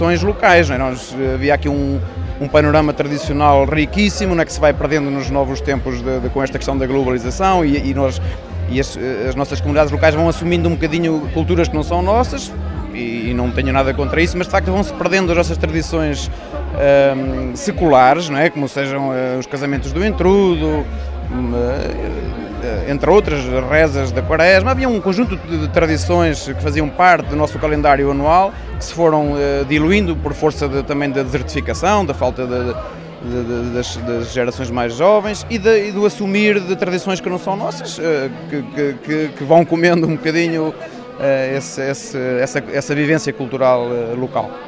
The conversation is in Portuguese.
locais, não é? Havia aqui um panorama tradicional riquíssimo, não é, que se vai perdendo nos novos tempos com esta questão da globalização e as nossas comunidades locais vão assumindo um bocadinho culturas que não são nossas e não tenho nada contra isso, mas de facto vão-se perdendo as nossas tradições seculares, não é? Como sejam os casamentos do entrudo, entre outras, rezas da Quaresma. Havia um conjunto de tradições que faziam parte do nosso calendário anual, que se foram diluindo por força também da desertificação, da falta das gerações mais jovens e do assumir de tradições que não são nossas, que vão comendo um bocadinho essa vivência cultural local.